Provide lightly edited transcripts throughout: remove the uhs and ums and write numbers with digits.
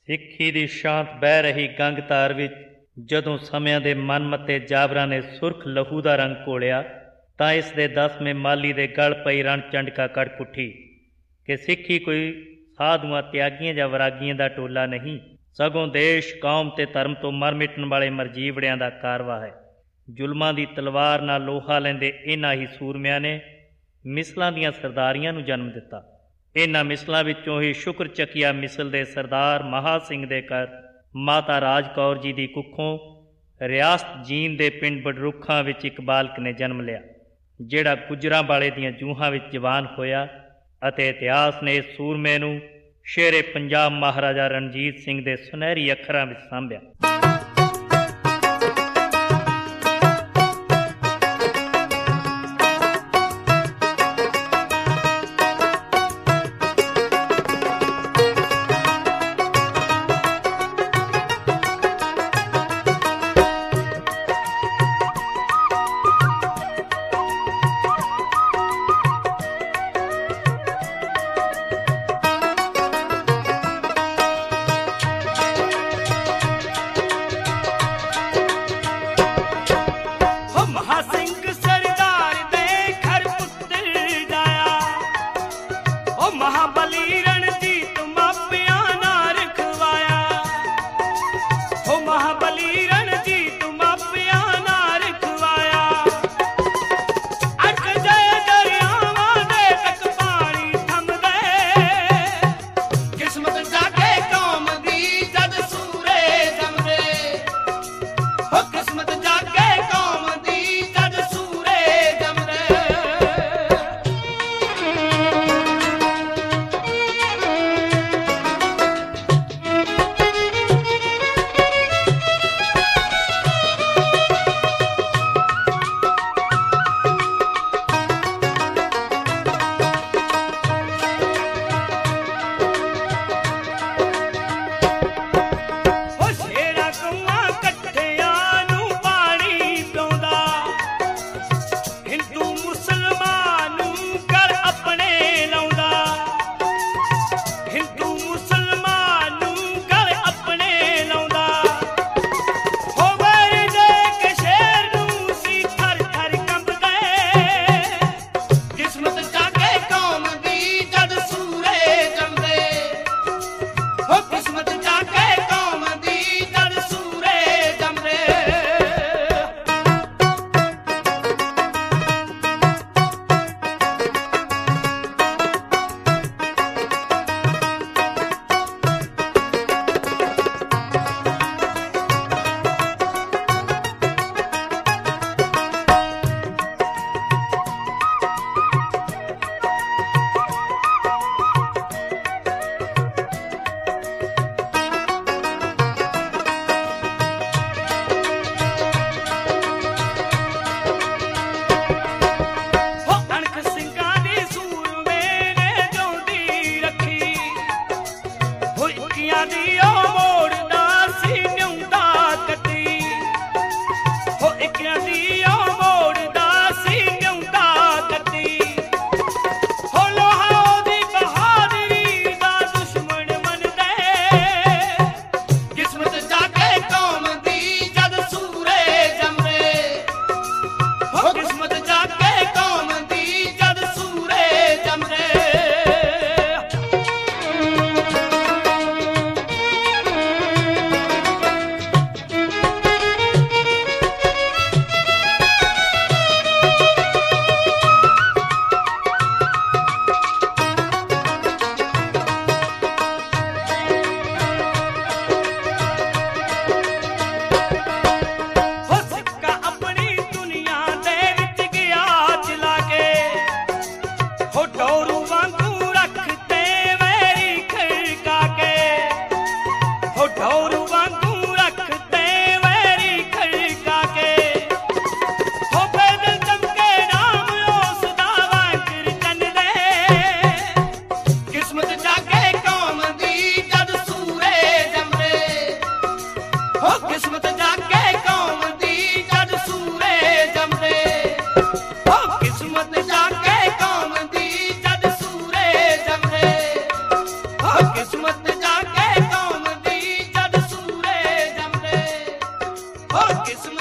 ਸਿੱਖੀ ਦੀ ਸ਼ਾਂਤ ਬਹਿ ਰਹੀ ਗੰਗ ਧਾਰ ਵਿੱਚ ਜਦੋਂ ਸਮਿਆਂ ਦੇ ਮਨਮੱਤੇ ਜਾਬਰਾਂ ਨੇ ਸੁਰਖ ਲਹੂ ਦਾ ਰੰਗ ਘੋਲਿਆ ਤਾਂ ਇਸ ਦੇ 10ਵੇਂ ਮਾਲੀ ਦੇ ਗਲ ਪਈ ਰਣ ਚੰਡਕਾ ਕੜਕ ਉੱਠੀ ਕਿ ਸਿੱਖੀ ਕੋਈ ਸਾਧੂਆਂ ਤਿਆਗੀਆਂ ਜਾਂ ਵਰਾਗੀਆਂ ਦਾ ਟੋਲਾ ਨਹੀਂ, ਸਗੋਂ ਦੇਸ਼ ਕੌਮ ਤੇ ਧਰਮ ਤੋਂ ਮਰ ਮਿਟਣ ਵਾਲੇ ਮਰਜੀਵੜਿਆਂ ਦਾ ਕਾਰਵਾ ਹੈ। ਜ਼ੁਲਮਾਂ ਦੀ ਤਲਵਾਰ ਨਾਲ ਲੋਹਾ ਲੈਂਦੇ ਇਹਨਾਂ ਹੀ ਸੂਰਮਿਆਂ ਨੇ ਮਿਸਲਾਂ ਦੀਆਂ ਸਰਦਾਰੀਆਂ ਨੂੰ ਜਨਮ ਦਿੱਤਾ। ਇਹਨਾਂ ਮਿਸਲਾਂ ਵਿੱਚੋਂ ਹੀ ਸ਼ੁਕਰ ਚੱਕੀਆ ਮਿਸਲ ਦੇ ਸਰਦਾਰ ਮਹਾ ਸਿੰਘ ਦੇ ਘਰ ਮਾਤਾ ਰਾਜ ਕੌਰ ਜੀ ਦੀ ਕੁੱਖੋਂ ਰਿਆਸਤ ਜੀਂਦ ਦੇ ਪਿੰਡ ਬਡਰੁੱਖਾਂ ਵਿੱਚ ਇੱਕ ਬਾਲਕ ਨੇ ਜਨਮ ਲਿਆ, ਜਿਹੜਾ ਗੁੱਜਰਾਂ ਵਾਲੇ ਦੀਆਂ ਜੂਹਾਂ ਵਿੱਚ ਜਵਾਨ ਹੋਇਆ ਅਤੇ ਇਤਿਹਾਸ ਨੇ ਇਸ ਸੂਰਮੇ ਨੂੰ ਸ਼ੇਰੇ ਪੰਜਾਬ ਮਹਾਰਾਜਾ ਰਣਜੀਤ ਸਿੰਘ ਦੇ ਸੁਨਹਿਰੀ ਅੱਖਰਾਂ ਵਿੱਚ ਸਾਂਭਿਆ।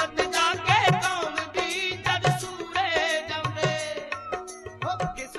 ਹਾਲਤ ਜਾਗੇ ਕੌਮ ਦੀ ਜਦ ਸੂਰੇ ਜਾਂਦੇ। ਹੋ